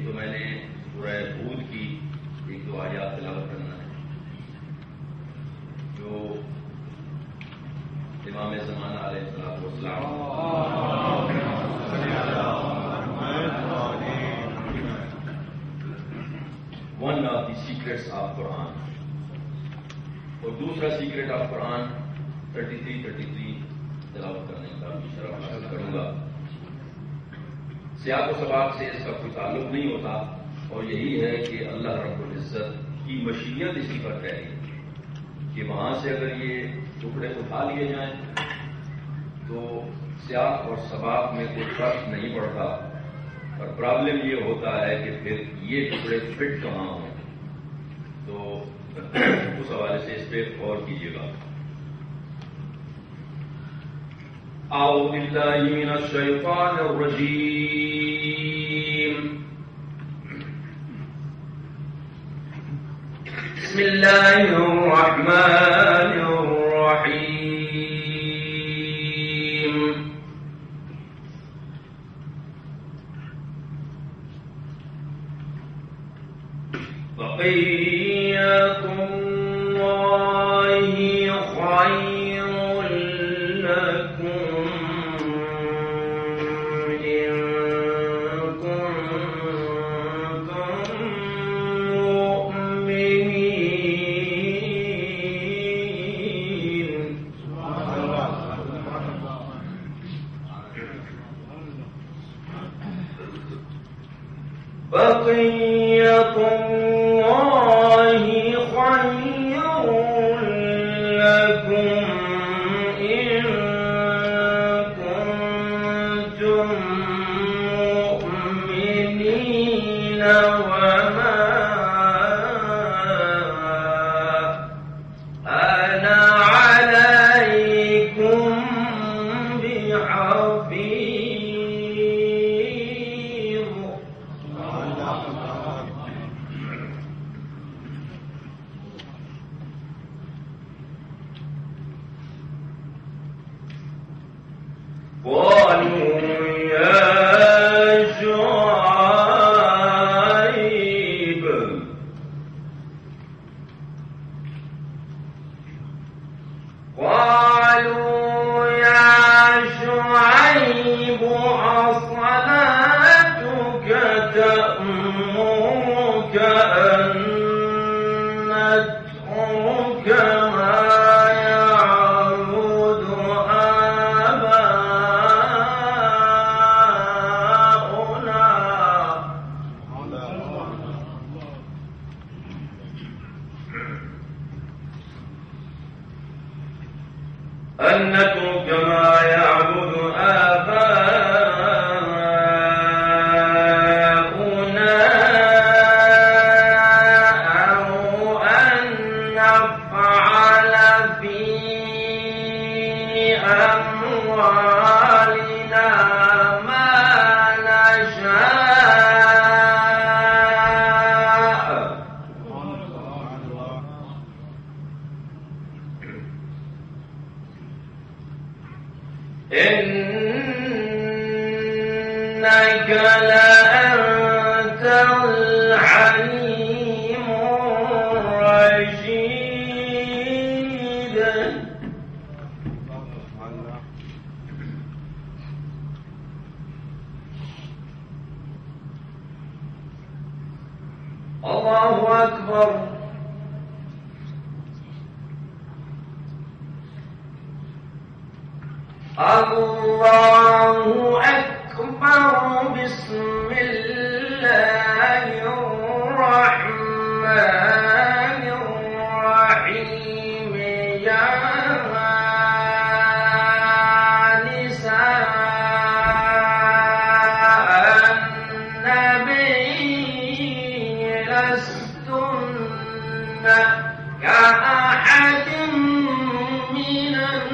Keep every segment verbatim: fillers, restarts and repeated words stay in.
तो मैंने सूरह हूद की एक दो आयत तिलावत करना है जो इमाम ज़माना अलैहिस्सलाम one of the secrets of Quran और दूसरा secret of Quran thirty three thirty three तिलावत करने का शरफ हासिल करूंगा। सियाक व सबाक से इसका कोई ताल्लुक नहीं होता और यही है कि अल्लाह रब्बुल इज्जत की मशीयत इसी पर कह रही है कि वहां से अगर ये टुकड़े उठा लिए जाएं तो सियाक और सबाक में कोई फर्क नहीं पड़ता और प्रॉब्लम ये होता है कि फिर ये टुकड़े फिट कहाँ हों। तो उस हवाले से इस पर गौर कीजिएगा। अऊज़ु बिल्लाहि मिनश शैतानिर रजीम। बिस्मिल्लाहिर रहमानिर रहीम। बक़िय्यतुल्लाहि ख़ैरुल लकुम इन कुंतुम मुअ्मिनीन। बक़िय्यतुल्लाहि ख़ैरुल लकुम इन कुंतुम मुअ्मिनीन वमा अना अलैकुम बिहफ़ीज़। قالوا يا شعيب قالوا يا شعيب أصلاتك تأمرك أن نترك ما يعبد آباؤنا أن نترك ما يعبد آباؤنا أو أن نفعل في أموالنا ما نشاء إنك لأنت الحليم الرشيد. الله أكبر. الله أكبر. بسم الله الرحمن الرحيم. يا نساء النبي لستن كأحد من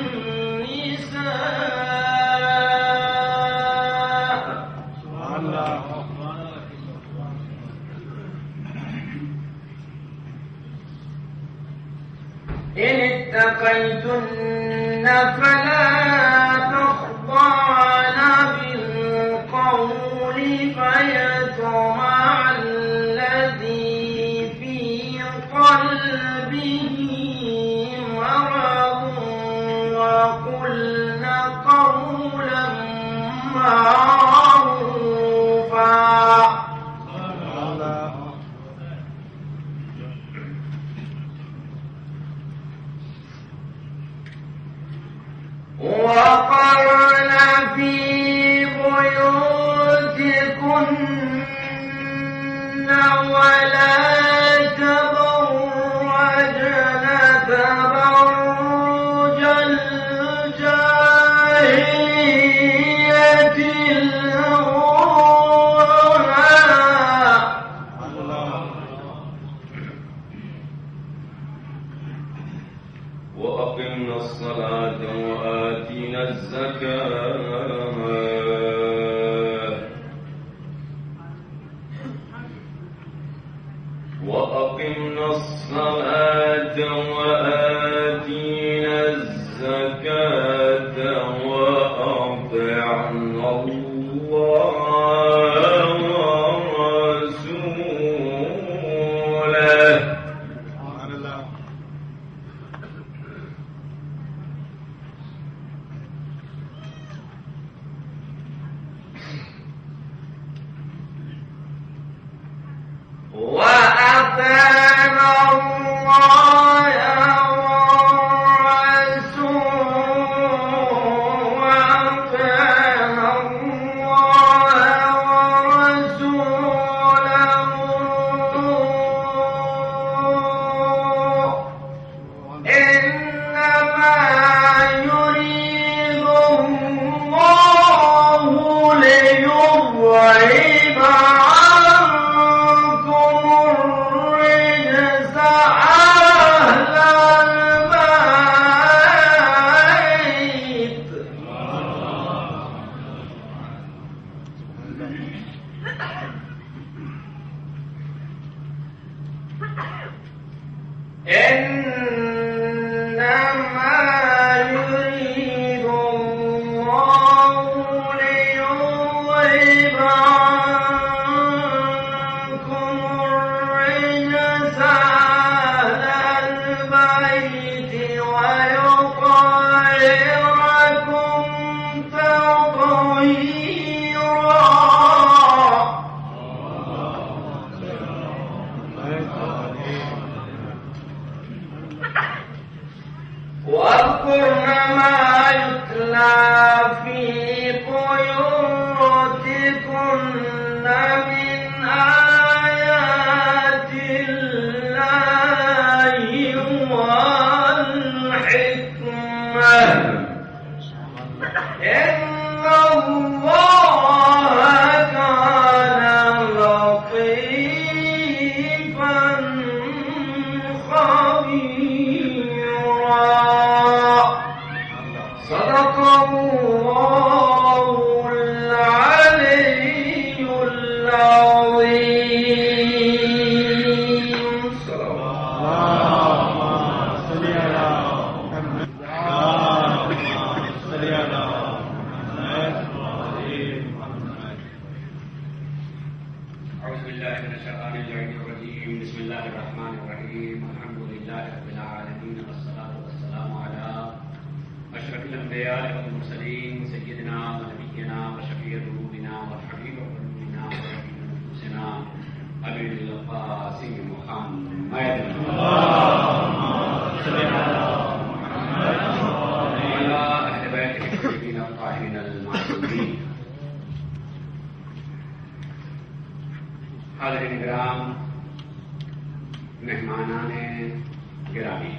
النساء. إن اتقيتن فلا تخضعن بالقول فيطمع وقرن في بيوتكن ولا تبرجن تبرج الجاهلية الأولى وأقمنا الصلاة وآتينا الزكاة وأقمنا الصلاة وآتينا الزكاة وأطعنا الله ورسوله وأطعنا الله والرسول وأطعنا الله ورسوله إنما يريد الله ليذهب عنكم الرجس أهل البيت إنما يريد الله ليذهب عنكم الرجس أهل البيت ويطهركم تطهيرا واذكرن ما يتلى في بيوتكن من آيات الله والحكمة إن الله كان لطيفا خبيرا صدق الله العلي العظيم أعوذ بالله من الشيطان الرجيم بسم الله الرحمن الرحيم الحمد لله رب العالمين والصلاة والسلام على أشرف الأنبياء والمرسلين سيدنا ونبينا وشفيع ذنوبنا وحبيب قلوبنا ورحيم نفوسنا أبي القاسم محمد وعلى أهل بيته الطيبين الطاهرين المعصومين حاضرین کرام مہمانان گرامی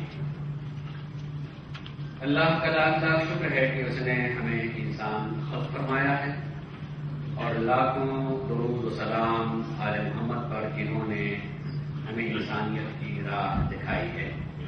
اللہ کا لاکھ لاکھ شکر ہے کہ اس نے ہمیں انسان خلق فرمایا ہے اور لاکھوں درود و سلام آل محمد پر جنہوں نے ہمیں انسانیت کی راہ دکھائی ہے.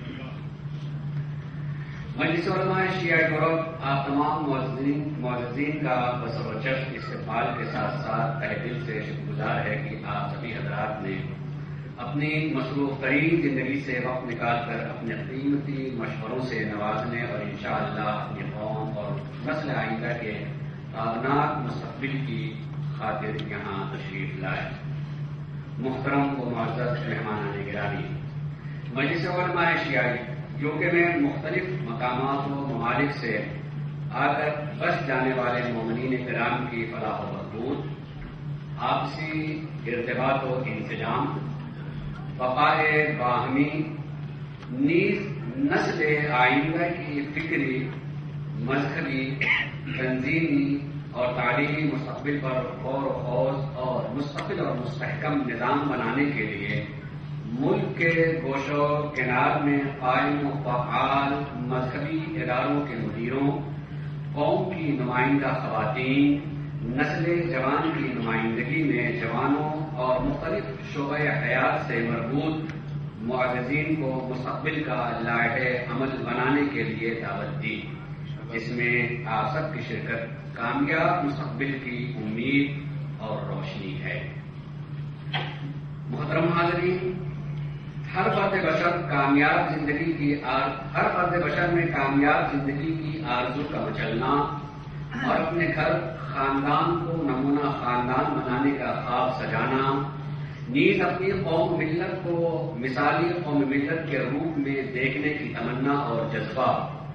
مجلس علماء شیعہ یورپ آپ تمام معززین معززین کا بسر و چشم استقبال کے ساتھ ساتھ تہ دل سے شکر گزار ہے کہ آپ سبھی حضرات نے اپنی مصروف ترین زندگی سے وقت نکال کر اپنے قیمتی مشوروں سے نوازنے اور انشاءاللہ اپنی قوم اور نسل آئندہ کے تابناک مستقبل کی خاطر یہاں تشریف لائے. محترم و معزز مہمانان گرامی، مجلس علماء شیعہ یو کے میں مختلف مقامات و ممالک سے آ کر بس جانے والے مومنین کرام کی فلاح و بہبود، آپسی ارتباط و انسجام، بقائے باہمی نیز نسل آئندہ کی فکری مذہبی، تنظیمی اور تعلیمی مستقبل پر غور و خوض اور مستقل اور مستحکم نظام بنانے کے لیے ملک کے گوشوں کنار میں قائم و فعال مذہبی اداروں کے مدیروں، قوم کی نمائندہ خواتین، نسل جوان کی نمائندگی میں جوانوں اور مختلف شعبۂ حیات سے مربوط معززین کو مستقبل کا لائحہ عمل بنانے کے لیے دعوت دی، جس میں آپ سب کی شرکت کامیاب مستقبل کی امید اور روشنی ہے۔ محترم حاضرین، ہر فرد بشر کامیاب زندگی کی آر... ہر فرد بشر میں کامیاب زندگی کی آرزو کا مچلنا اور اپنے گھر خاندان کو نمونہ خاندان بنانے کا خواب سجانا، نیز اپنی قوم ملت کو مثالی قوم ملت کے روپ میں دیکھنے کی تمنا اور جذبہ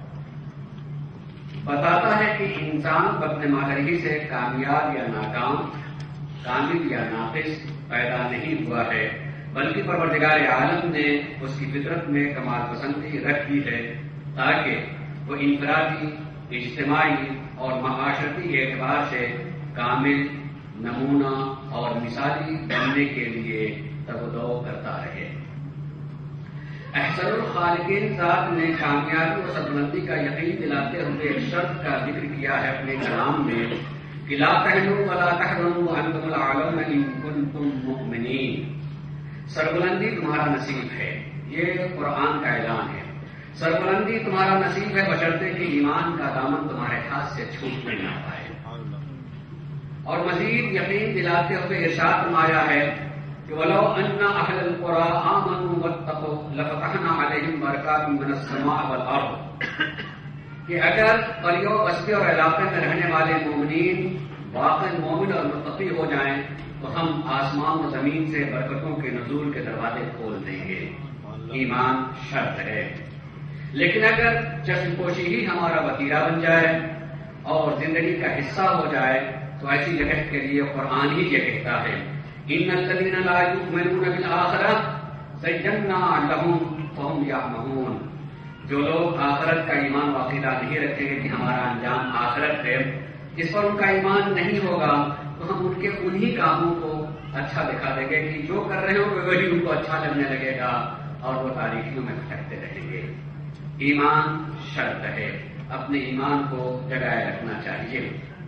بتاتا ہے کہ انسان بطن مادری سے کامیاب یا ناکام، کامل یا ناقص پیدا نہیں ہوا ہے، بلکہ پروردگار عالم نے اس کی فطرت میں کمال پسندی رکھ دی ہے تاکہ وہ انفرادی، اجتماعی اور معاشرتی اعتبار سے کامل، نمونہ اور مثالی بننے کے لیے تگودو کرتا رہے۔ احسن الخالقین ذات نے کامیابی و سربلندی کا یقین دلاتے ہوئے ایک شرط کا ذکر کیا ہے اپنے کلام میں کہ لا تہنوا ولا تحزنوا وانتم الاعلون ان کنتم مؤمنین۔ سربلندی تمہارا نصیب ہے، یہ قرآن کا اعلان ہے۔ سربلندی تمہارا نصیب ہے بشرطے کہ ایمان کا دامن تمہارے ہاتھ سے چھوٹنے نہ پائے۔ اور مزید یقین دلاتے ہوئے ارشاد فرمایا ہے کہ وَلَوْ أَنَّ أَهْلَ الْقُرَىٰ آمَنُوا وَاتَّقُوا لَفَتَحْنَا عَلَيْهِمْ بَرَكَاتٍ مِّنَ السَّمَاءِ وَالْأَرْضِ، کہ اگر قریوں بستی اور علاقے میں رہنے والے مومنین واقعی مومن اور متقی ہو جائیں تو ہم آسمان و زمین سے برکتوں کے نزول کے دروازے کھول دیں گے۔ ایمان شرط ہے، لیکن اگر چشم پوشی ہی ہمارا وتیرہ بن جائے اور زندگی کا حصہ ہو جائے تو ایسی جگہ کے لیے قرآن ہی یہ کہتا ہے ان الذین لا یؤمنون بالآخرہ زینا لہم فہم یعمہون، جو لوگ آخرت کا ایمان و عقیدہ نہیں رکھیں گے کہ ہمارا انجام آخرت ہے، جس پر ان کا ایمان نہیں ہوگا تو ہم ان کے انہی کاموں کو اچھا دکھا دیں گے کہ جو کر رہے ہوں وہی ان کو اچھا لگنے لگے گا اور وہ تاریخیوں میں بھٹکتے رہیں گے۔ ایمان شرط ہے، اپنے ایمان کو جگائے رکھنا چاہیے۔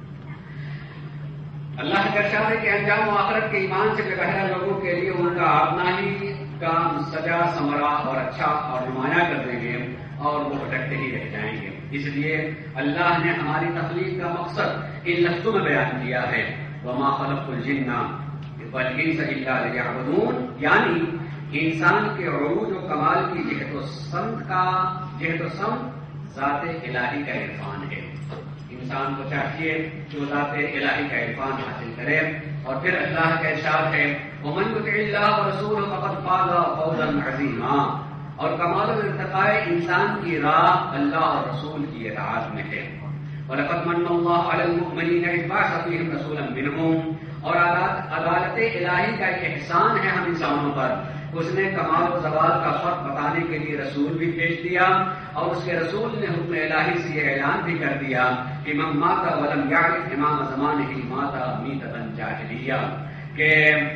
اللہ کا ارشاد ہے کہ انجام و آخرت کے ایمان سے بے بہرہ لوگوں کے لیے ان کا اپنا ہی کام سجا سمرا اور اچھا اور نمایاں کر دیں گے اور وہ بھٹکتے ہی رہ جائیں گے۔ اس لیے اللہ نے ہماری تخلیق کا مقصد ان لفظوں میں بیان کیا ہے وما خلقت الجن والانس الا لیعبدون، یعنی انسان کے عروج و کمال کی جہت و سمت کا جہت و سمت ذات الہی کا عرفان ہے۔ انسان کو چاہیے کہ وہ ذات الہی کا عرفان حاصل کرے، اور پھر اللہ کا ارشاد ہے ومن یطع اللہ ورسولہ فقد فاز فوزا عظیما، اور کمال و ارتقاء انسان کی راہ اللہ اور رسول کی اطاعت میں ہے۔ وَلَقَدْ مَنَّ اللَّهُ عَلَى الْمُؤْمِنِينَ إِذْ بَعَثَ فِيهِمْ رَسُولًا مِّنْهُمْ، اور عدالت الہی کا ایک احسان ہے ہم انسانوں پر، اس نے کمال و زوال کا فرق بتانے کے لیے رسول بھی بھیج دیا، اور اس کے رسول نے حکم الہی سے یہ اعلان بھی کر دیا کہ من مات ولم یعرف امام زمانہ مات میتۃ جاہلیہ، کہ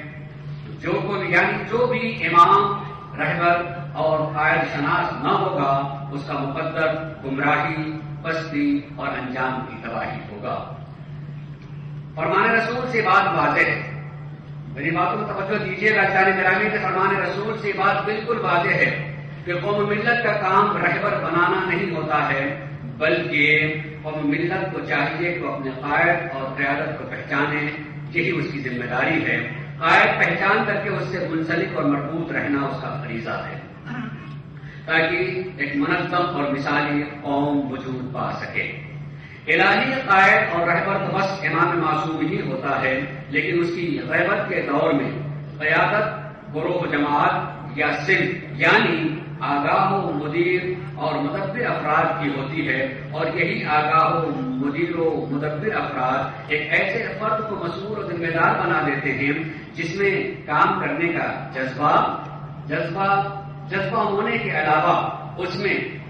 جو کوئی یعنی جو بھی امام رہبر اور قائد شناس نہ ہوگا اس کا مقدر گمراہی، پستی اور انجام کی تباہی ہوگا۔ فرمان رسول سے بات واضح ہے، میری باتوں کو توجہ دیجیے گا جان گرامی کے فرمان رسول سے بات بالکل واضح ہے کہ قوم ملت کا کام رہبر بنانا نہیں ہوتا ہے، بلکہ قوم ملت کو چاہیے کہ اپنے قائد اور قیادت کو پہچانے، یہی اس کی ذمہ داری ہے۔ قائد پہچان کر کے اس سے منسلک اور مربوط رہنا اس کا فریضہ ہے تاکہ ایک منظم اور مثالی قوم وجود پا سکے۔ الہی قائد اور رہبر تو بس امام معصوم ہی ہوتا ہے، لیکن اس کی غیبت کے دور میں قیادت گروہ جماعت یا صنف یعنی آگاہ و مدیر اور مدبر افراد کی ہوتی ہے، اور یہی آگاہ و مدیر و مدبر افراد ایک ایسے فرد کو مسئول و ذمہ دار بنا دیتے ہیں جس میں کام کرنے کا جذبہ جذبہ جذبہ ہونے کے علاوہ اس میں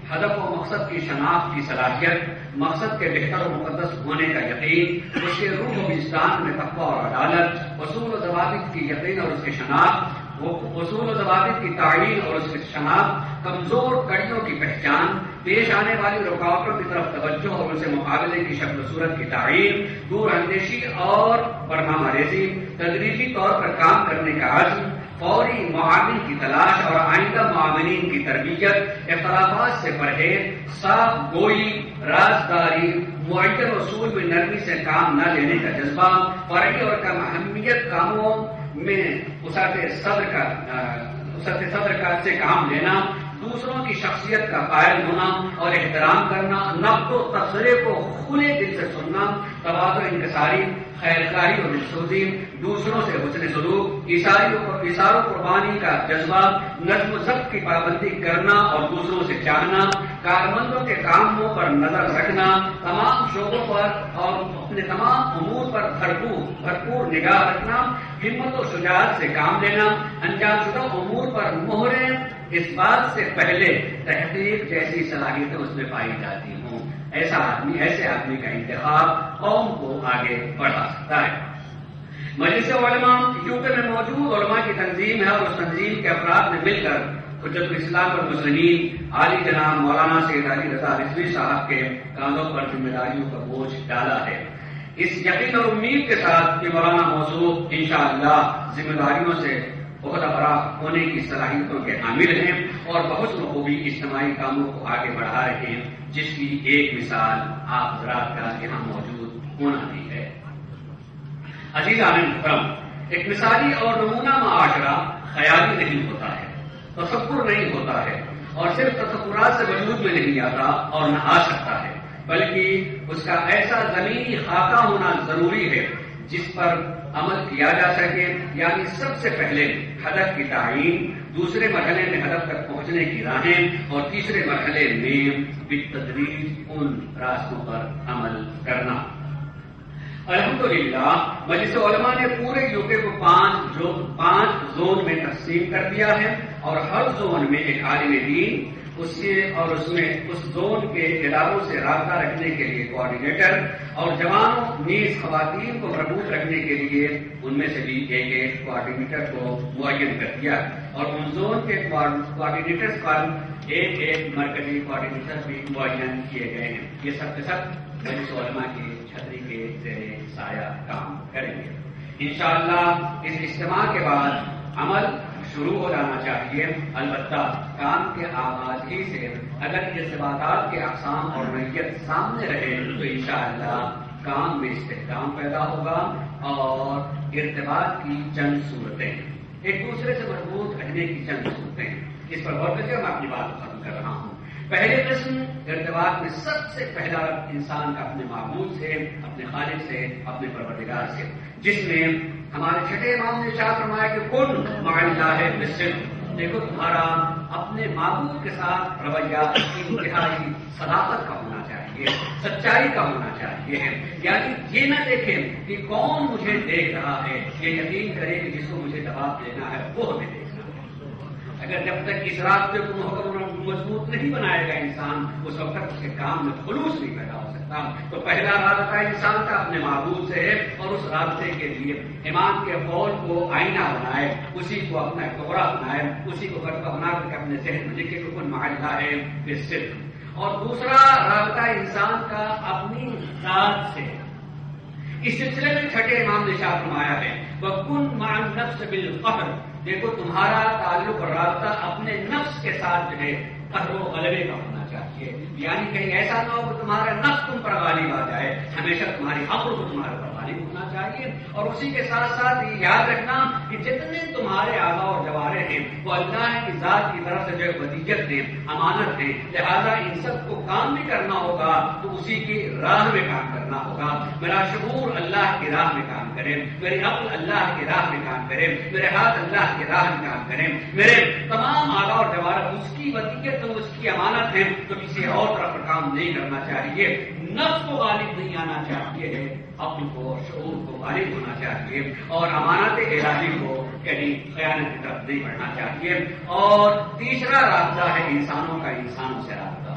ہدف و مقصد کی شناخت کی صلاحیت، مقصد کے بہتر و مقدس ہونے کا یقین، اس کے روح و وجدان میں تقویٰ اور عدالت، اصول و ضوابط کی یقین اور اس کی شناخت، وہ اصول و ضوابط کی تعین اور اس کی شناخت، کمزور کڑیوں کی پہچان، پیش آنے والی رکاوٹوں کی طرف توجہ اور اسے مقابلے کی شکل و صورت کی تعین، دور اندیشی اور برنامہ ریزی، تدریجی طور پر کام کرنے کا عزم، فوری معاون کی تلاش اور آئندہ معاونین کی تربیت، اختلافات سے پرہیز، صاف گوئی، رازداری، معین اصول میں نرمی سے کام نہ لینے کا جذبہ، فرعی اور کم اہمیت کاموں میں وسعت صدر کا وسعت صدر کا سے کام لینا، دوسروں کی شخصیت کا قائل ہونا اور احترام کرنا، نقد و تبصرے کو کھلے دل سے سننا، تواضع انکساری، خیرخواہی اور دلسوزی، دوسروں سے حسن سلوک، ایثار و قربانی کا جذبہ، نظم و ضبط کی پابندی کرنا اور دوسروں سے چاہنا، کارمندوں کے کاموں پر نظر رکھنا، تمام شعبوں پر اور اپنے تمام امور پر بھرپور بھرپور نگاہ رکھنا، ہمت و شجاعت سے کام لینا، انجام شدہ امور پر مہریں اس بات سے پہلے تحقیق جیسی صلاحیتیں اس میں پائی جاتی ہوں، ایسا آدمی ایسے آدمی کا انتخاب قوم کو آگے بڑھا سکتا ہے۔ مجلس علماء یو کے میں موجود علماء کی تنظیم ہے اور اس تنظیم کے افراد نے مل کر حجت الاسلام والمسلمین عالی جناب مولانا سید علی رضا رضوی صاحب کے کاندھوں پر ذمہ داریوں کا بوجھ ڈالا ہے۔ اس یقین اور امید کے ساتھ کہ مولانا موضوع انشاءاللہ ذمہ داریوں سے بہت برا ہونے کی صلاحیتوں کے حامل ہیں اور بہت بخوبی اجتماعی کاموں کو آگے بڑھا رہے ہیں، جس کی ایک مثال آپ حضرات کا یہاں موجود ہونا بھی ہے۔ عزیزان محترم، ایک مثالی اور نمونہ معاشرہ خیالی نہیں ہوتا ہے، تصور نہیں ہوتا ہے اور صرف تصورات سے وجود میں نہیں آتا اور نہ آ سکتا ہے، بلکہ اس کا ایسا زمینی خاکہ ہونا ضروری ہے جس پر عمل کیا جا سکے، یعنی سب سے پہلے ہدف کی تعین، دوسرے مرحلے میں ہدف تک پہنچنے کی راہیں اور تیسرے مرحلے میں بالتدریج ان راستوں پر عمل کرنا۔ الحمدللہ مجلس علماء نے پورے یو کے کو پانچ جو پانچ زون میں تقسیم کر دیا ہے اور ہر زون میں ایک عالم دین اس سے اور اس میں اس زون کے اداروں سے رابطہ رکھنے کے لیے کوآرڈینیٹر اور جوانوں نیز خواتین کو مربوط رکھنے کے لیے ان میں سے بھی ایک ایک کوآرڈینیٹر کو معین کر دیا اور ان زون کے کوآرڈینیٹرز پر ایک ایک مرکزی کوآرڈینیٹر بھی معین کیے گئے ہیں۔ یہ سب کے سب مجلس علماء کی چھتری کے زیر سایہ کام کریں گے۔ انشاءاللہ اس اجتماع کے بعد عمل شروع ہو جانا چاہیے، البتہ کام کے آغاز ہی سے اگر ارتباطات کے اقسام اور نوعیت سامنے رہے تو انشاءاللہ کام میں استحکام پیدا ہوگا اور ارتباط کی چند صورتیں، ایک دوسرے سے مربوط رہنے کی چند صورتیں، اس پر غور کریے۔ میں اپنی بات ختم کر رہا ہوں۔ پہلے قسم ارتباط میں سب سے پہلا انسان کا اپنے معبود سے، اپنے خالق سے، اپنے پروردگار سے، جس میں ہمارے چھٹے امام نے ارشاد فرمایا کہ کن مع اللہ بالصدق، دیکھو تمہارا اپنے معبود کے ساتھ رویہ انتہائی صداقت کا ہونا چاہیے، سچائی کا ہونا چاہیے، یعنی یہ نہ دیکھیں کہ کون مجھے دیکھ رہا ہے، یہ یقین کرے کہ جس کو مجھے جواب دینا ہے وہ ہمیں دیکھ رہا ہے۔ اگر جب تک اس راستے کو مضبوط نہیں بنائے گا انسان، اس وقت تک اس کے کام میں خلوص نہیں پیدا ہو سکتا۔ تو پہلا رابطہ انسان کا اپنے معبود سے ہے اور اس رابطے کے لیے امام کے قول کو آئینہ بنائے، اسی کو اپنا ٹکڑا بنائے، اسی کو فتویٰ بنا کر کے اپنے ذہن میں لکھے کہ کن مع اللہ ہے بالصدق۔ اور دوسرا رابطہ انسان کا اپنی ذات سے، اس سلسلے میں چھٹے امام نے ارشاد فرمایا ہے وَكُن مع النفس بالقهر، دیکھو تمہارا تعلق اور رابطہ اپنے نفس کے ساتھ جو ہے قہر و غلبے کا ہونا چاہیے، یعنی کہیں ایسا نہ ہو کہ تمہارا نفس تم پر غالب آ جائے، ہمیشہ تمہاری عقل کو تمہارے پر غالب ہونا چاہیے۔ اور اسی کے ساتھ ساتھ یہ یاد رکھنا کہ جتنے تمہارے اعضاء اور جوارح ہیں وہ اللہ کی ذات کی طرف سے جو ودیعت ہیں، امانت ہیں، لہذا ان سب کو کام بھی کرنا ہوگا تو اسی کی راہ میں کام کرنا ہوگا۔ میرا شعور اللہ کی راہ میں کام کرے، میری عقل اللہ کی راہ میں کام کرے، میرے ہاتھ اللہ کی راہ میں کام کرے، میرے تمام اعضاء اور جوارح اس کی ودیعت تو اس کی امانت ہے، تو کسی اور طرف کام نہیں کرنا چاہیے۔ نفس کو غالب نہیں آنا چاہیے، عقل کو شعور کو غالب ہونا چاہیے اور امانت الہی کو کہیں خیانت کی طرف نہیں بڑھنا چاہیے۔ اور تیسرا رابطہ ہے انسانوں کا انسانوں سے رابطہ،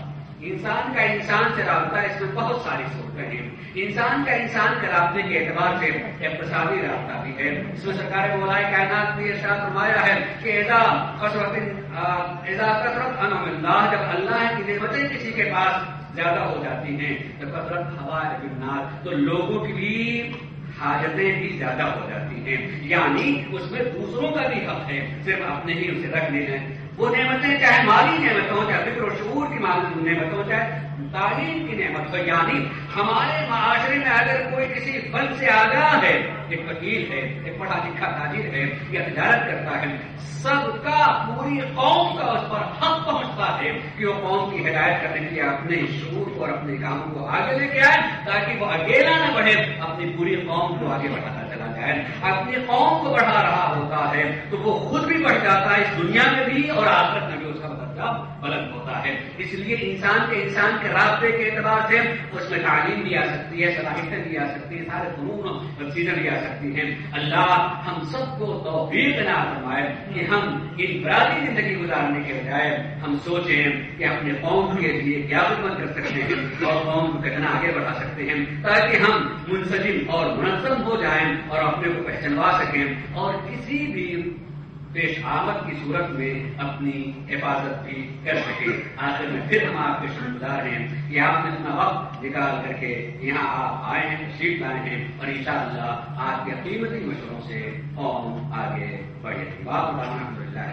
انسان کا انسان سے رابطہ، اس میں بہت ساری صورتیں ہیں. انسان کا انسان کے رابطے کے اعتبار سے اقتصادی رابطہ بھی ہے. اس میں سرکار مولانا کائنات نے ارشاد فرمایا ہے کہ اذا کثرت اذا کثرت انعم اللہ، جب اللہ کی نعمتیں کسی کے پاس زیادہ ہو جاتی ہیں تو کثرت حوائج الناس، تو لوگوں کی بھی حاجتیں بھی زیادہ ہو جاتی ہیں. یعنی اس میں دوسروں کا بھی حق ہے، صرف اپنے ہی اسے رکھ لینا ہے. وہ نعمتیں چاہے مالی نعمت ہو، چاہے فکر و شعور کی نعمت ہو، چاہے تعلیم کی نعمت ہو. یعنی ہمارے معاشرے میں اگر کوئی کسی فن سے آگاہ ہے، ایک وکیل ہے، ایک پڑھا لکھا تاجر ہے یا تجارت کرتا ہے، سب کا پوری قوم کا اس پر حق پہنچتا ہے کہ وہ قوم کی ہدایت کرنے کے لیے اپنے شعور کو اور اپنے کاموں کو آگے لے کے آئے، تاکہ وہ اکیلا نہ بڑھے، اپنی پوری قوم کو آگے بڑھاتا چلا جائے. اپنی قوم کو بڑھا رہا ہوتا ہے تو وہ خود بھی بڑھ جاتا ہے، اس دنیا میں بھی اور آخرت میں بھی اس کا درجہ بلند ہوتا ہے. اس لیے انسان کے انسان کے رابطے کے اعتبار سے اس میں تعلیم بھی آ سکتی ہے، صلاحیتیں بھی آ سکتی ہیں، سارے فنون اور چیزیں بھی آ سکتی ہیں. اللہ ہم سب کو توفیق عنایت فرمائے کہ ہم انفرادی زندگی گزارنے کے بجائے ہم سوچیں کہ اپنے قوم کے لیے کیا خدمت کر سکتے ہیں اور قوم کو کتنا آگے بڑھا سکتے ہیں، تاکہ ہم منسجم اور منظم ہو جائیں اور اپنے کو پہچانوا سکیں اور کسی بھی پیش آمد کی صورت میں اپنی حفاظت بھی کر سکے. آخر میں پھر ہم آپ کے شکر گزار ہیں کہ آپ نے اپنا وقت نکال کر کے یہاں آپ آئے ہیں، تشریف لائے ہیں اور انشاءاللہ آپ کے قیمتی مشوروں سے قوم آگے بڑھے گی. بات الحمد للہ.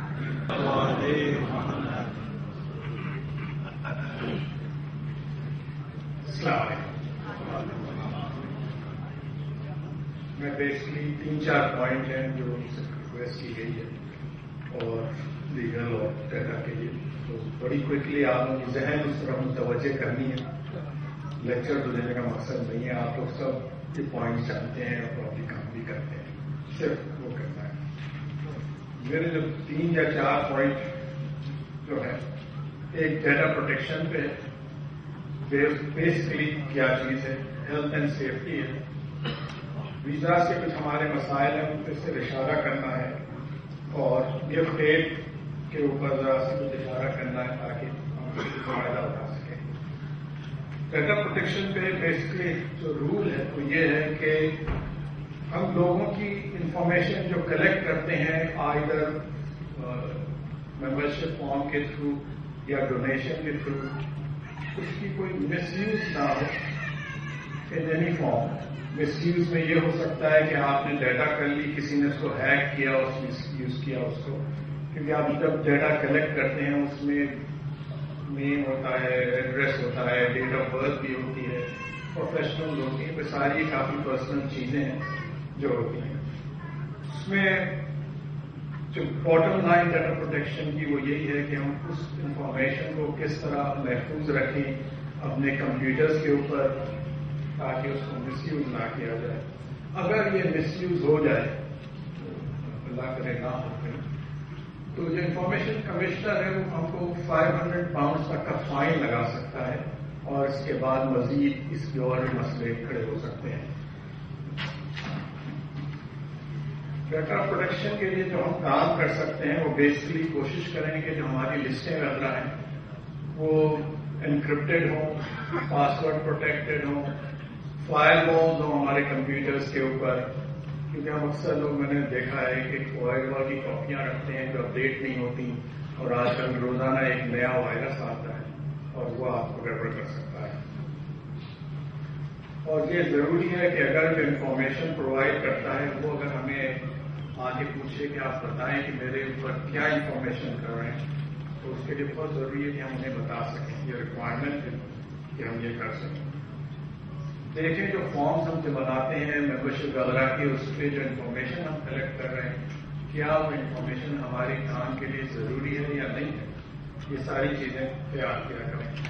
السلام علیکم. میں بیسکلی تین چار پوائنٹ ہیں جو ریکویسٹ کی گئی ہے اور لیگل اور ڈیٹا کے لیے، تو بڑی کوئکلی آپ لوگوں کی ذہن اس طرح متوجہ کرنی ہے. لیکچر تو دینے کا مقصد نہیں ہے، آپ لوگ سب یہ پوائنٹ جانتے ہیں اور اپنی کام بھی کرتے ہیں، صرف وہ کرنا ہے. میرے جو تین یا چار پوائنٹ جو ہے، ایک ڈیٹا پروٹیکشن پہ بیسکلی کیا چیز ہے، ہیلتھ اینڈ سیفٹی ہے. ویزا سے کچھ ہمارے مسائل ہیں، ان پہ سے اشارہ کرنا ہے اور گفٹ ایڈ کے اوپر ذرا سے کچھ اشارہ کرنا ہے تاکہ ہم فائدہ اٹھا سکیں. ڈیٹا پروٹیکشن پہ بیسکلی جو رول ہے وہ یہ ہے کہ ہم لوگوں کی انفارمیشن جو کلیکٹ کرتے ہیں آئیدر ممبرشپ فارم کے تھرو یا ڈونیشن کے تھرو، اس کی کوئی مس یوز نہ ہو in any form. Misuse میں یہ ہو سکتا ہے کہ آپ نے ڈیٹا کر لی، کسی نے اس کو ہیک کیا، اس مس یوز کیا اس کو، کیونکہ آپ جب ڈیٹا کلیکٹ کرتے ہیں اس میں نیم ہوتا ہے، ایڈریس ہوتا ہے، ڈیٹ آف برتھ بھی ہوتی ہے، پروفیشنل ہوتی ہیں، ساری کافی پرسنل چیزیں ہیں جو ہوتی ہیں. اس میں جو باٹم لائن ڈیٹا پروٹیکشن کی وہ یہی ہے کہ ہم اس انفارمیشن کو کس طرح محفوظ رکھیں اپنے کمپیوٹرز کے اوپر تاکہ اس کو مس یوز نہ کیا جائے. اگر یہ مس یوز ہو جائے، اللہ کرے نہ ہو کہیں، تو جو انفارمیشن کمشنر ہے وہ ہم کو فائیو ہنڈریڈ پاؤنڈ تک کا فائن لگا سکتا ہے اور اس کے بعد مزید اس کے اور بھی مسئلے کھڑے ہو سکتے ہیں. ڈیٹا پروٹیکشن کے لیے جو ہم کام کر سکتے ہیں وہ بیسکلی کوشش کریں کہ جو ہماری لسٹیں وغیرہ ہیں وہ انکرپٹڈ ہوں، پاسورڈ پروٹیکٹڈ ہوں، فائل والز ہوں ہمارے کمپیوٹرز کے اوپر. کیونکہ ہم اکثر لوگ میں نے دیکھا ہے کہ فائل وال کی کاپیاں رکھتے ہیں جو اپڈیٹ نہیں ہوتی اور آج کل روزانہ ایک نیا وائرس آتا ہے اور وہ آپ کو گڑبڑ کر سکتا ہے. اور یہ ضروری ہے کہ اگر جو انفارمیشن پرووائڈ کرتا ہے وہ اگر ہمیں آگے پوچھے کہ آپ بتائیں کہ میرے اوپر کیا انفارمیشن کر رہے ہیں، تو اس کے لیے بہت ضروری ہے کہ ہم انہیں بتا سکیں. یہ ریکوائرمنٹ ہے کہ ہم یہ کر سکیں. دیکھیں جو فارمز ہم جو بناتے ہیں ممبرشپ وغیرہ کی، اس پہ جو انفارمیشن ہم کلیکٹ کر رہے ہیں کیا وہ انفارمیشن ہمارے کام کے لیے ضروری ہے یا نہیں ہے، یہ ساری چیزیں تیار کیا کریں.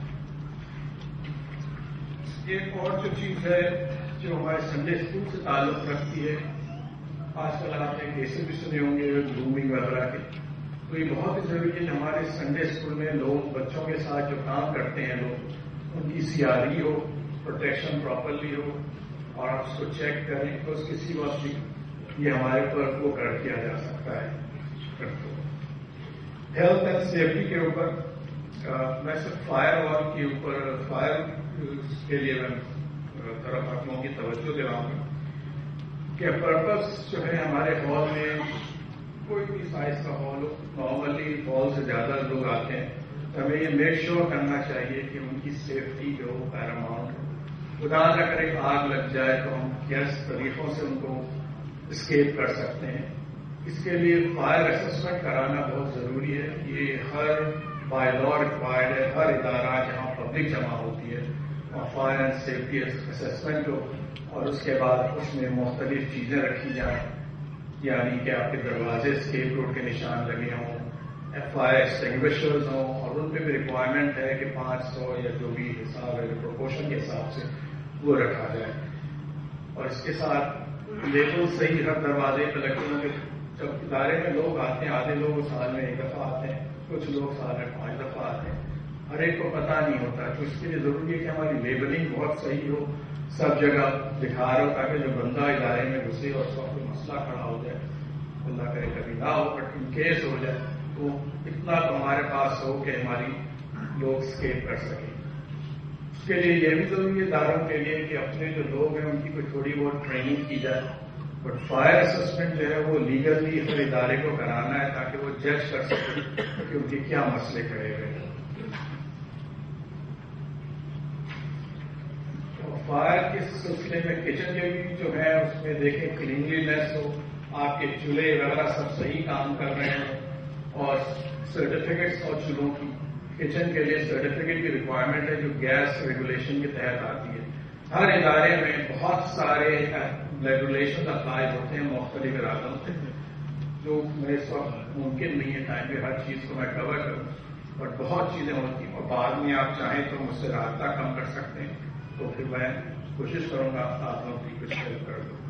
ایک اور جو چیز ہے جو ہمارے سنڈے اسکول سے تعلق رکھتی ہے، آج کل آپ نے کیسے بھی سنے ہوں گے گرومنگ وغیرہ کے، تو یہ بہت ہی ضروری ہے کہ ہمارے سنڈے اسکول میں لوگ بچوں کے ساتھ جو کام کرتے ہیں لوگ، ان کی سی آر ای ہو، پروٹیکشن پراپرلی ہو اور آپ اس کو چیک کریں تو اس کسی وقت بھی یہ ہمارے اوپر وہ کر کیا جا سکتا ہے. ہیلتھ اینڈ سیفٹی کے اوپر میں صرف فائر وال کے اوپر فائر کے لیے میں طرف اپنوں کی توجہ دے رہا ہوں کہ پرپس جو ہے ہمارے ہال میں کوئی بھی سائز کا ہال ہو، نارملی ہال سے زیادہ لوگ آتے ہیں تو ہمیں یہ میک شیور کرنا چاہیے کہ ان کی سیفٹی جو ہو پیراماؤنٹ ہو، خدا نہ کرے آگ لگ جائے تو ہم کیس طریقوں سے ان کو اسکیپ کر سکتے ہیں. اس کے لیے فائر اسسمنٹ کرانا بہت ضروری ہے. یہ ہر بائی لا ریکوائرڈ ہے، ہر ادارہ جہاں پبلک جمع ہوتی ہے اور فائر اینڈ سیفٹی اسسمنٹ ہو اور اس کے بعد اس میں مختلف چیزیں رکھی جائیں، یعنی کہ آپ کے دروازے اسکیپ روڈ کے نشان لگے ہوں، ایف آئی ایکسٹنگوشرز ہوں، اور ان پہ بھی ریکوائرمنٹ ہے کہ پانچ سو یا جو بھی حساب ہے پروپورشن کے حساب سے وہ رکھا جائے. اور اس کے ساتھ لیبل صحیح ہر دروازے پہ لگے ہوں. جب ادارے میں لوگ آتے ہیں، آدھے لوگ سال میں ایک دفعہ آتے ہیں، کچھ لوگ سال میں پانچ دفعہ آتے ہیں، ہر ایک کو پتہ نہیں ہوتا. تو اس کے لیے ضروری ہے کہ ہماری لیبلنگ بہت صحیح ہو، سب جگہ دکھا رہا ہو تاکہ جو بندہ ادارے میں گھسے اور اس وقت کوئی مسئلہ کھڑا ہو جائے، اللہ کرے کبھی نہ ہو بٹ ان کیس ہو جائے تو اتنا تو ہمارے پاس ہو کہ ہماری لوگ اسکیپ کر سکیں. اس کے لیے یہ بھی ضروری ہے اداروں کے لیے کہ اپنے جو لوگ ہیں ان کی کوئی تھوڑی بہت ٹریننگ کی جائے. بٹ فائر اسسمنٹ جو ہے وہ لیگلی ہر ادارے کو کرانا ہے تاکہ وہ جج کر سکے کہ ان کے کیا مسئلے کھڑے ہوئے ہیں. فائر کے سلسلے میں کچن کے بھی جو ہے اس میں دیکھیں کلینلینس ہو، آپ کے چولہے وغیرہ سب صحیح کام کر رہے ہیں، اور سرٹیفکیٹس اور چولہوں کی کچن کے لیے سرٹیفکیٹ کی ریکوائرمنٹ ہے جو گیس ریگولیشن کے تحت آتی ہے. ہر ادارے میں بہت سارے ریگولیشن اپلائی ہوتے ہیں مختلف ارادوں سے، جو میرے اس وقت ممکن نہیں ہے ٹائم پہ ہر چیز کو میں کور کروں، بٹ بہت چیزیں ہوتی ہیں. اور بعد میں آپ چاہیں تو مجھ سے رابطہ کم کر سکتے ہیں، تو پھر میں کوشش کروں گا آپ لوگوں کی کچھ ہیلپ کر دوں.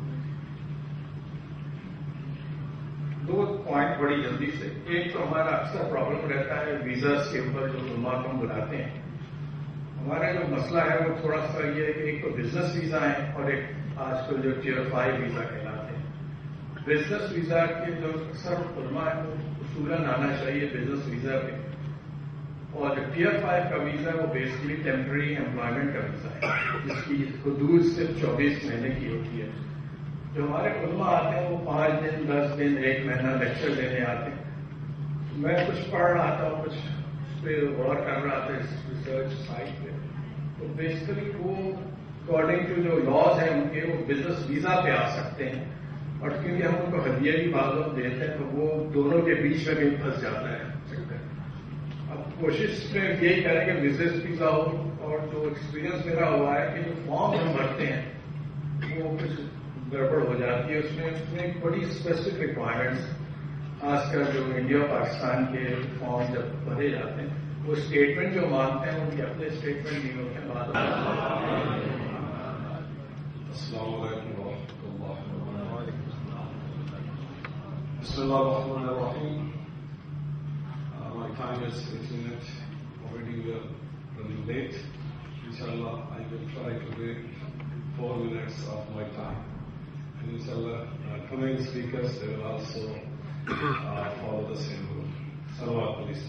دو پوائنٹ بڑی جلدی سے. ایک تو ہمارا اکثر پرابلم رہتا ہے ویزاز کے اوپر جو علماء کو ہم بلاتے ہیں. ہمارا جو مسئلہ ہے وہ تھوڑا سا یہ ہے کہ ایک تو بزنس ویزا ہے اور ایک آج کل جو ٹیئر فائیو ویزا کہلاتے ہیں. بزنس ویزا کے جو اکثر علماء ہیں وہ اصولاً آنا چاہیے بزنس ویزا پہ، اور جو ٹیئر فائیو کا ویزا وہ بیسکلی ٹیمپرری امپلائمنٹ کا ویزا ہے جس کی حدود صرف چوبیس مہینے کی ہوتی ہے. جو ہمارے علماء آتے ہیں وہ پانچ دن دس دن ایک مہینہ لیکچر دینے آتے ہیں. میں کچھ پڑھ رہا تھا، کچھ اس پہ غور کر رہا تھا اس ریسرچ سائٹ پہ، تو بیسیکلی وہ اکارڈنگ ٹو جو لاز ہیں ان کے وہ بزنس ویزا پہ آ سکتے ہیں، اور کیونکہ ہم ان کو ہدیہ بھی بعض وقت دیتے ہیں تو وہ دونوں کے بیچ میں بھی پھنس جاتا ہے. اب کوشش میں یہی کریں کہ بزنس ویزا ہو. اور جو ایکسپیرئنس میرا ہوا ہے کہ جو فارم ہم بھرتے ہیں وہ کچھ گڑبڑ ہو جاتی ہے. اس میں اس میں بڑی اسپیسیفک ریکوائرمنٹس، خاص کر جو انڈیا پاکستان کے فارم جب بھرے جاتے ہیں وہ اسٹیٹمنٹ جو مانگتے ہیں ان کے اپنے اسٹیٹمنٹ نہیں ہوتے ہیں. بعد السلام علیکم ورحمۃ اللہ وبرکاتہ. بسم اللہ الرحمن الرحیم. My time is eighteen minutes. Already we are running late. Inshallah, I will try to take four minutes of my time. And inshallah, uh, coming speakers, they will also uh, follow the same rule. Salawat, please.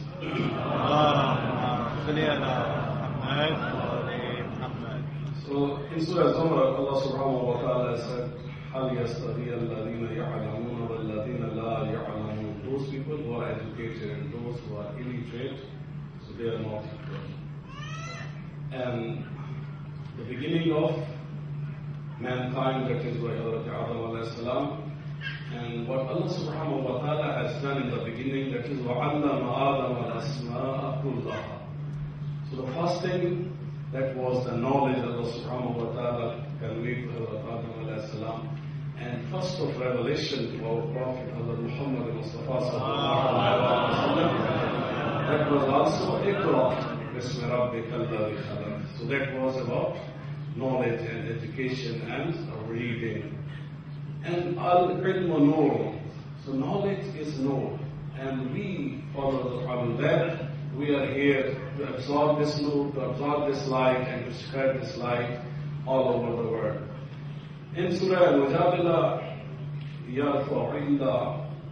So, in Surah Zumar, Allah subhanahu wa ta'ala said, هَلْ يَسْتَوِيَ الَّذِينَ يَعْلَمُونَ وَالَّذِينَ لَا يَعْلَمُونَ. Those people who are educated and those who are illiterate, so they are not equal. And the beginning of mankind, that is by Hazrat Adam alayhi salam, and what Allah subhanahu wa ta'ala has done in the beginning, that is وَعَلَّمَ آدَمَ الْأَسْمَاءَ كُلَّهَا. So the first thing, that was the knowledge Allah subhanahu wa ta'ala conveyed to Hazrat Adam alayhi salam. And first of revelation to our Prophet Hazrat Muhammad Mustafa sallallahu alayhi wa sallam, that was also Iqra bismi rabbika alladhi khalaq. So that was about knowledge and education and reading. And al-ilmu nur. So knowledge is nur. And we follow the Quran that we are here to absorb this nur, to absorb this light and to spread this light all over the world. In Surah Al-Mujadila, يَرْفَعِ اللَّهُ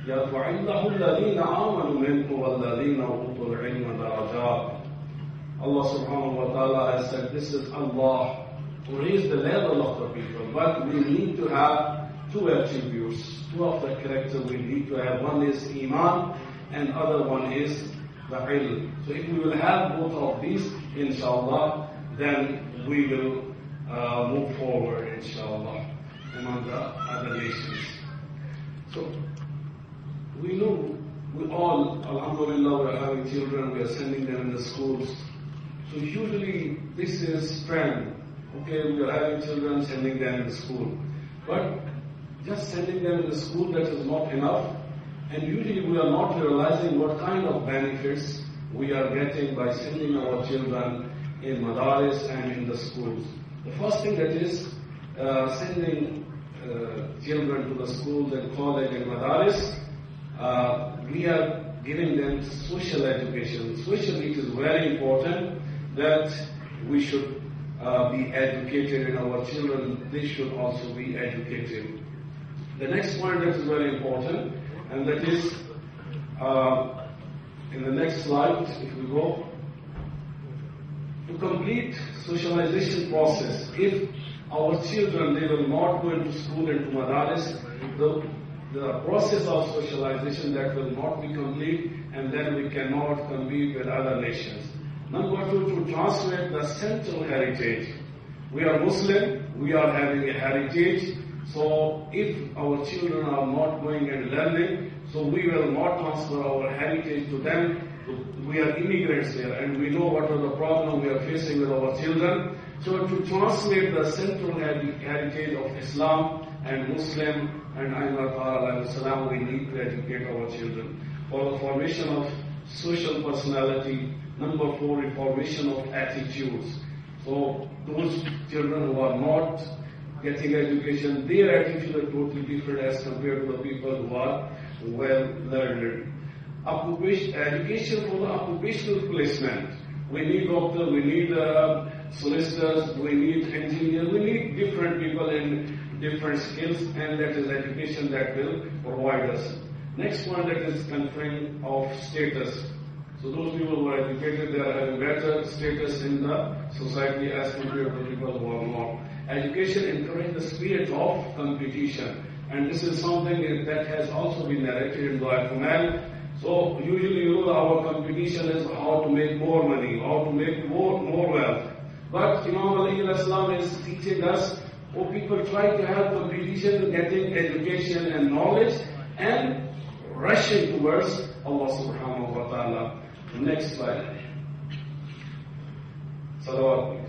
يَرْفَعِ اللَّهُ الَّذِينَ آمَنُوا مِنْكُمْ وَالَّذِينَ أُوتُوا الْعِلْمَ دَرَجَاتٍ. Allah subhanahu wa ta'ala has said, this is Allah who raised the level of the people. But we need to have two attributes, two of the character we need to have. One is Iman and other one is the ilm. So if we will have both of these, inshallah, then we will uh, move forward, inshallah, among the other nations. So we know, we all, alhamdulillah, we are having children, we are sending them in the schools. So usually this is trend. Okay, we are having children, sending them in the school. But just sending them in the school, that is not enough. And usually we are not realizing what kind of benefits we are getting by sending our children in madaris and in the schools. The first thing that is uh, sending uh, children to the schools and college and madaris, uh, we are giving them social education. Socially it is very important that we should uh, be educated and our children, they should also be educated. The next point that is very important, and that is uh, in the next slide, if we go, to complete socialization process. If our children, they will not go into school and to madaris, the, the process of socialization that will not be complete, and then we cannot compete with other nations. Number two, to transmit the central heritage. We are Muslim, we are having a heritage. So if our children are not going and learning, so we will not transfer our heritage to them. We are immigrants here and we know what are the problems we are facing with our children. So to transmit the central heritage of Islam and Muslim and Salam, we need to educate our children. For the formation of social personality, number four, formation of attitudes. So those children who are not getting education, their attitudes are totally different as compared to the people who are well learned. Occupation, education for the occupational placement. We need doctors, we need uh, solicitors, we need engineers, we need different people in different skills, and that is education that will provide us. Next point, that is conferring of status. So those people who are educated, they are having better status in the society as compared to people who are not. Education encourages the spirit of competition, and this is something that has also been narrated in Dua Kumal. So usually, you know, our competition is how to make more money, how to make more more wealth. But Imam Ali al-Islam is teaching us, oh, people try to have competition in getting education and knowledge and rushing towards Allah subhanahu wa ta'ala. Next slide. Salawat.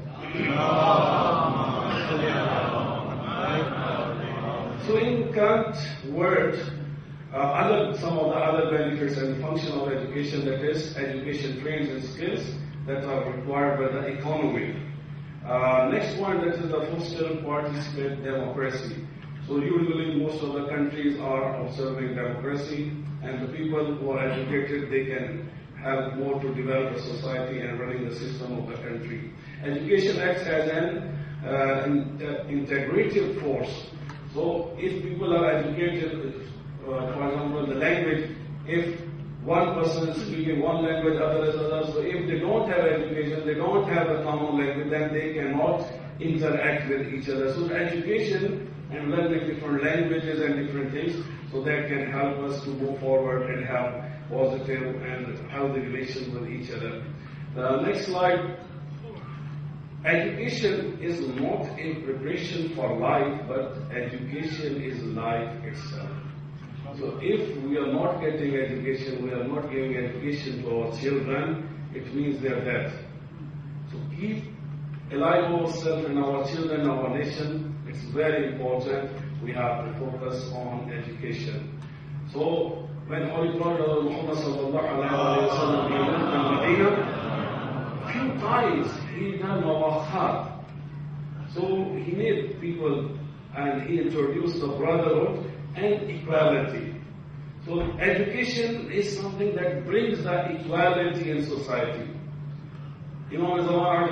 So in current world, uh, other, some of the other benefits and function of education, that is education trains and skills that are required by the economy. Uh, next point, that is the foster participate democracy. So usually most of the countries are observing democracy, and the people who are educated, they can have more to develop the society and running the system of the country. Education acts as an uh, integrative force. So if people are educated, uh, for example, the language, if one person is speaking one language, other is other, so if they don't have education, they don't have a common language, then they cannot interact with each other. So education and learning different languages and different things, so that can help us to move forward and have positive and healthy relations with each other. The next slide. Education is not a preparation for life, but education is life itself. So if we are not getting education, we are not giving education to our children, it means they are dead. So keep alive ourselves and our children, our nation. It's very important. We have to focus on education. So when Holy Prophet Muhammad sallallahu alaihi wasallam lived in Medina, few times he done mawakhat. So he made people and he introduced the brotherhood and equality. So education is something that brings that equality in society. Imam Zaman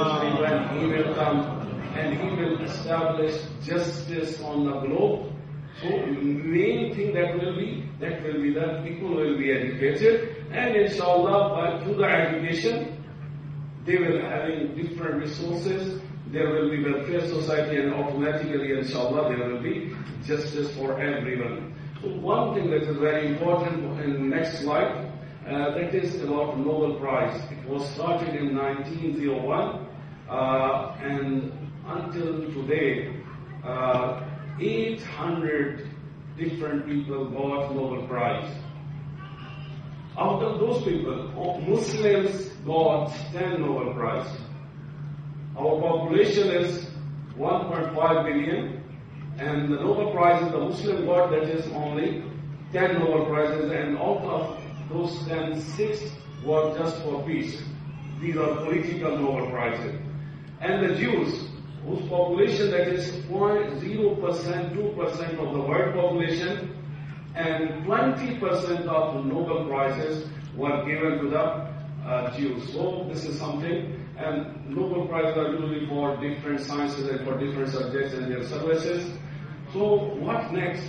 when he will come and he will establish justice on the globe, So main thing that will be, that will be that people will be educated, and inshallah by through the education, they will having different resources, there will be welfare society, and automatically inshallah there will be justice for everyone. So one thing that is very important in the next slide, uh, that is about Nobel Prize. It was started in nineteen oh one, uh, and until today, uh, eight hundred different people got Nobel Prize. Out of those people, Muslims got ten Nobel Prize. Our population is one point five billion, and the Nobel Prizes the Muslim got, that is only ten Nobel Prizes, and out of those ten, six were just for peace. These are political Nobel Prizes. And the Jews, whose population that is zero point zero percent, two percent of the world population, and twenty percent of the Nobel Prizes were given to the uh, Jews. So this is something, and Nobel Prizes are usually for different sciences and for different subjects and their services. So what next?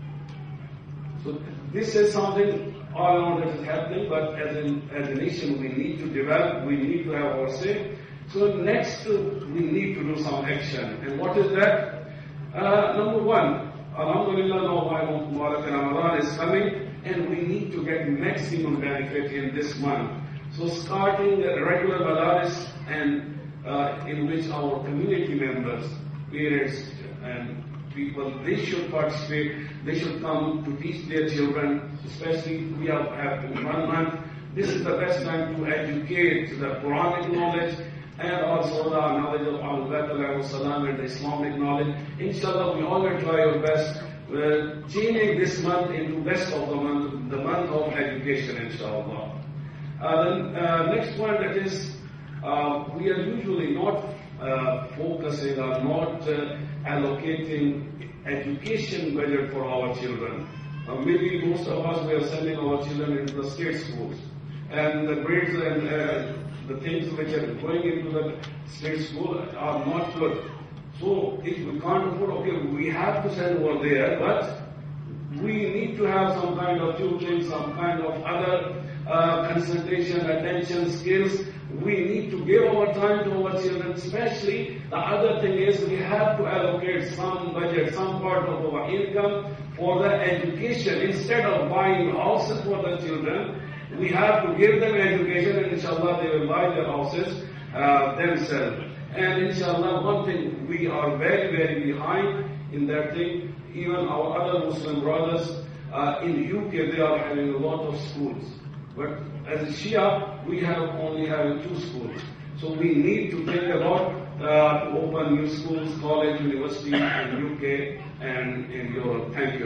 So this is something all around that is happening, but as, in, as a nation we need to develop, we need to have our say. So next, uh, we need to do some action. And what is that? Uh, number one, Alhamdulillah, now Mubarak Ramadan is coming, and we need to get maximum benefit in this month. So starting regular Madaris, and uh, in which our community members, parents, and people, they should participate. They should come to teach their children, especially we have, have one month. This is the best time to educate the Quranic knowledge, and also the knowledge of Al-Salam and the Islamic knowledge. Inshallah, we all will try our best, uh, changing this month into best of the month, the month of education, inshallah. Uh, then, uh, next one, that is, uh, we are usually not uh, focusing or not uh, allocating education budget for our children. Uh, maybe most of us, we are sending our children into the state schools, and the grades and uh, the things which are going into the state school are not good. So if we can't afford, okay, we have to send over there, but we need to have some kind of tutoring, some kind of other uh, concentration, attention, skills. We need to give our time to our children, especially the other thing is we have to allocate some budget, some part of our income for the education. Instead of buying houses for the children, we have to give them education, and inshallah they will buy their houses uh, themselves. And inshallah, one thing, we are very, very behind in that thing. Even our other Muslim brothers uh, in the U K, they are having a lot of schools. But as a Shia, we have only having two schools. So we need to think about uh, to open new schools, college, university in U K and in Europe. Thank you.